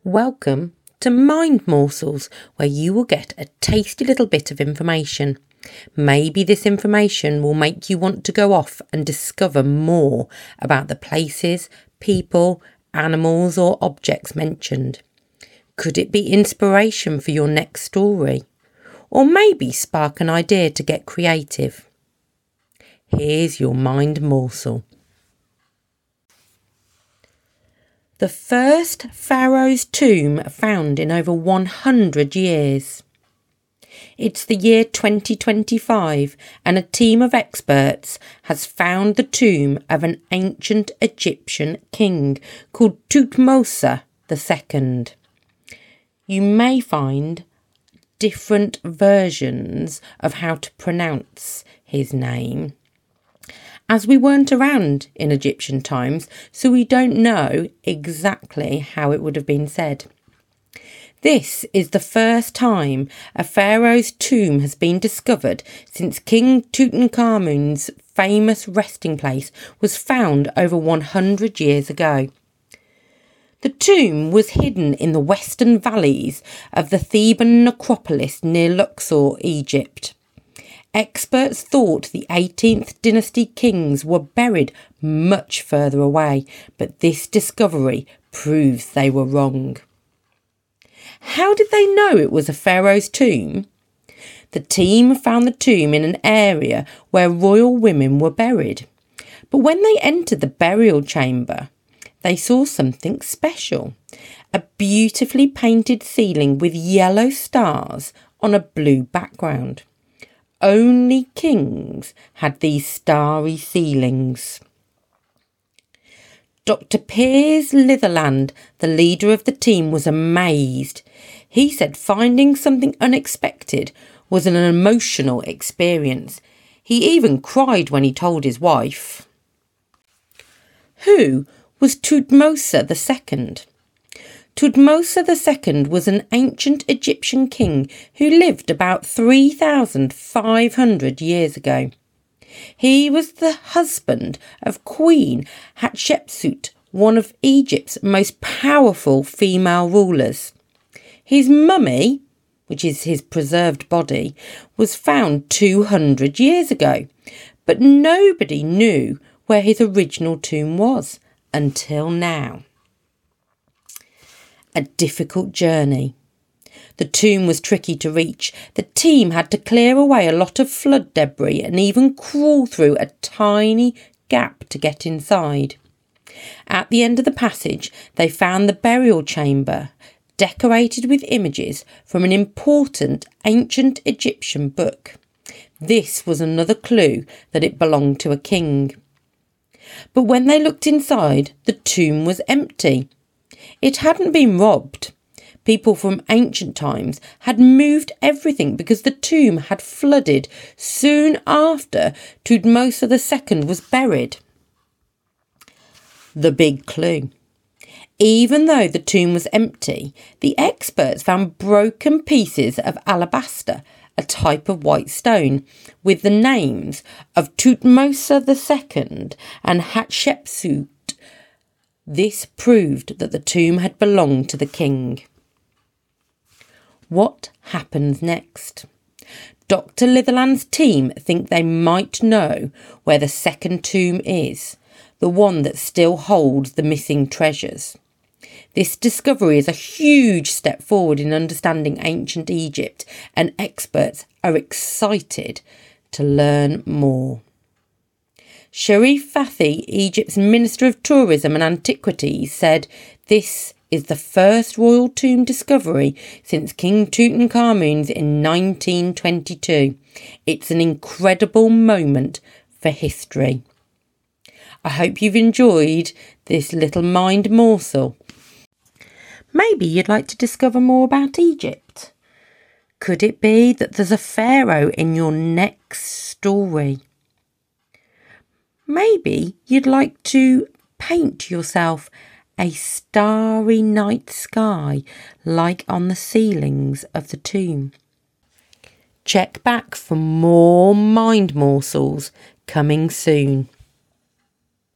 Welcome to Mind Morsels, where you will get a tasty little bit of information. Maybe this information will make you want to go off and discover more about the places, people, animals or objects mentioned. Could it be inspiration for your next story? Or maybe spark an idea to get creative? Here's your Mind Morsel. The first pharaoh's tomb found in over 100 years. It's the year 2025 and a team of experts has found the tomb of an ancient Egyptian king called Thutmose II. You may find different versions of how to pronounce his name, as we weren't around in Egyptian times, so we don't know exactly how it would have been said. This is the first time a pharaoh's tomb has been discovered since King Tutankhamun's famous resting place was found over 100 years ago. The tomb was hidden in the western valleys of the Theban necropolis near Luxor, Egypt. Experts thought the 18th dynasty kings were buried much further away, but this discovery proves they were wrong. How did they know it was a pharaoh's tomb? The team found the tomb in an area where royal women were buried. But when they entered the burial chamber, they saw something special. A beautifully painted ceiling with yellow stars on a blue background. Only kings had these starry ceilings. Dr. Piers Litherland, the leader of the team, was amazed. He said finding something unexpected was an emotional experience. He even cried when he told his wife. Who was Thutmose II? Thutmose II was an ancient Egyptian king who lived about 3,500 years ago. He was the husband of Queen Hatshepsut, one of Egypt's most powerful female rulers. His mummy, which is his preserved body, was found 200 years ago, but nobody knew where his original tomb was until now. A difficult journey. The tomb was tricky to reach. The team had to clear away a lot of flood debris and even crawl through a tiny gap to get inside. At the end of the passage, they found the burial chamber, decorated with images from an important ancient Egyptian book. This was another clue that it belonged to a king. But when they looked inside, the tomb was empty. It hadn't been robbed. People from ancient times had moved everything because the tomb had flooded soon after Thutmose II was buried. The big clue. Even though the tomb was empty, the experts found broken pieces of alabaster, a type of white stone, with the names of Thutmose II and Hatshepsut. This proved that the tomb had belonged to the king. What happens next? Dr. Litherland's team think they might know where the second tomb is, the one that still holds the missing treasures. This discovery is a huge step forward in understanding ancient Egypt, and experts are excited to learn more. Sharif Fathi, Egypt's Minister of Tourism and Antiquities, said this is the first royal tomb discovery since King Tutankhamun's in 1922. It's an incredible moment for history. I hope you've enjoyed this little mind morsel. Maybe you'd like to discover more about Egypt. Could it be that there's a pharaoh in your next story? Maybe you'd like to paint yourself a starry night sky like on the ceilings of the tomb. Check back for more mind morsels coming soon.